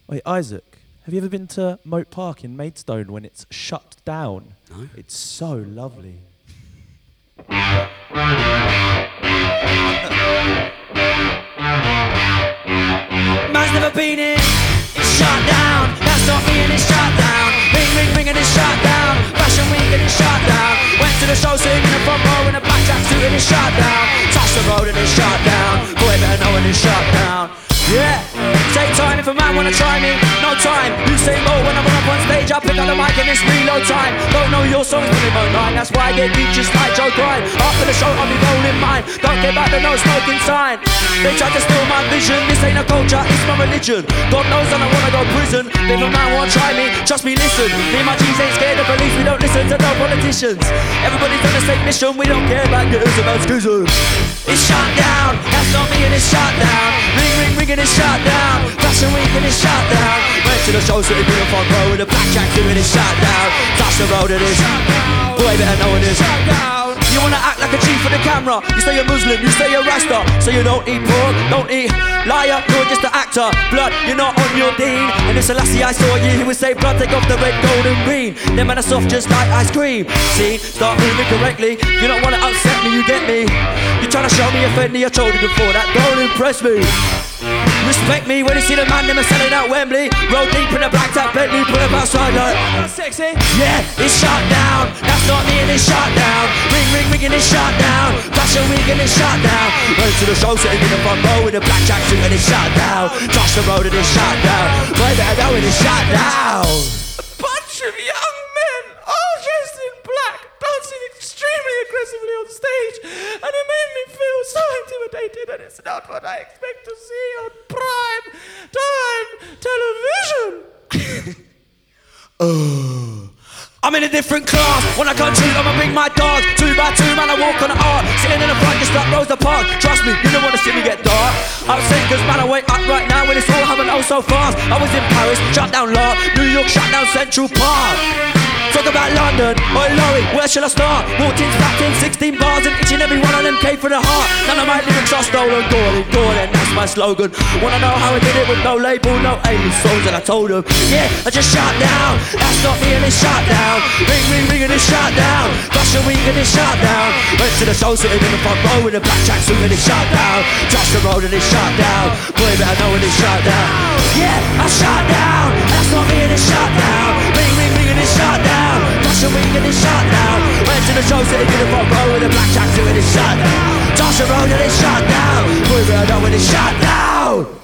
Wait, Isaac, have you ever been to Moat Park in Maidstone when it's shut down? No. It's so lovely. Man's never been in, it's shut down. That's not me and it's shut down. Ring, ring, ring and it's shut down. Fashion week and it's shut down. Went to the show sitting in the front row in a black tracksuit and it's shut down. Touch the road and it's shut down. Boy better know when it's shut down. Yeah, take time if a man wanna try me, no time. You say more when I run up on stage, I pick up the mic and it's reload time. Don't know your songs, but they mine. That's why I get deep just like Joe Grind. After the show, I'll be rolling mine. Don't care about the no smoking sign. They try to steal my vision. This ain't a culture, it's my religion. God knows I don't wanna go prison. If a man wanna try me, trust me, listen. Me and my G's ain't scared of police. We don't listen to no politicians. Everybody's on the same mission. We don't care about girls about schisms. It's shut down. That's not me and it's shut down. Ring, ring, ring and it's shut down. Fashion week and it's shut down. Went to the show sitting in the front row with a black tracksuit and it's shut down. Touch the road and it's shut down. Boy better know it is shut down. You wanna act like a chief for the camera. You say you're Muslim, you say you're Rasta. So you don't eat pork, don't eat liar, you're just an actor. Blood, you're not on your dean. And if Selassie I saw you, he would say blood, take off the red, gold and green. Them man are soft just like ice cream. See, start moving correctly. You don't wanna upset me, you get me. You're trying to show me, offend me, I told you before. That don't impress me. Respect me when you see the man, them are selling out Wembley. Roll deep in the black tap Bentley, put them outside like sexy. Yeah, it's shut down. That's not me and it's shut down. Ring, ring, ring and it's shut down. Fashion week and it's shut down. Went to the show sitting in the front row with a black tracksuit and it's shut down. Touch the road and it's shut down. Boy better know it is shut down. A bunch of young men, all dressed in black, dancing extremely aggressively on stage, and it made me feel so intimidated, and it's not what I expect to see on prime time television. I'm in a different class. When I come true, I'ma bring my dogs. 2 by 2, man, I walk on the art. Sitting in the front just like Rosa Parks. Trust me, you don't wanna see me get dark. I'm sick cause man, I wake up right now when it's all happening oh so fast. I was in Paris, shut down Lot. New York, shut down Central Park. Talk about London, oi Laurie, where shall I start? Walked in, slapped in, 16 bars and each and every one of them came for the heart. None of my lyrics are stolen, Gordon, that's my slogan. Wanna know how I did it with no label, no A songs, and I told them, yeah, I just shut down. That's not me and it's shut down. Ring, ring, ring and it's shut down. Fashion week and it's shut down. Went to the show sitting in the front row with a black tracksuit and it's shut down. Touch the road and it's shut down. Boy better know when it's shut down. Yeah, I shut down. That's not me and it's shut down. Ring, ring, ring and it's shut down. Fashion week and it's shut down. Went to the show sitting in the front row with a black tracksuit and it's shut down. Touch the road and it's shut down. Boy better know when it's shut down.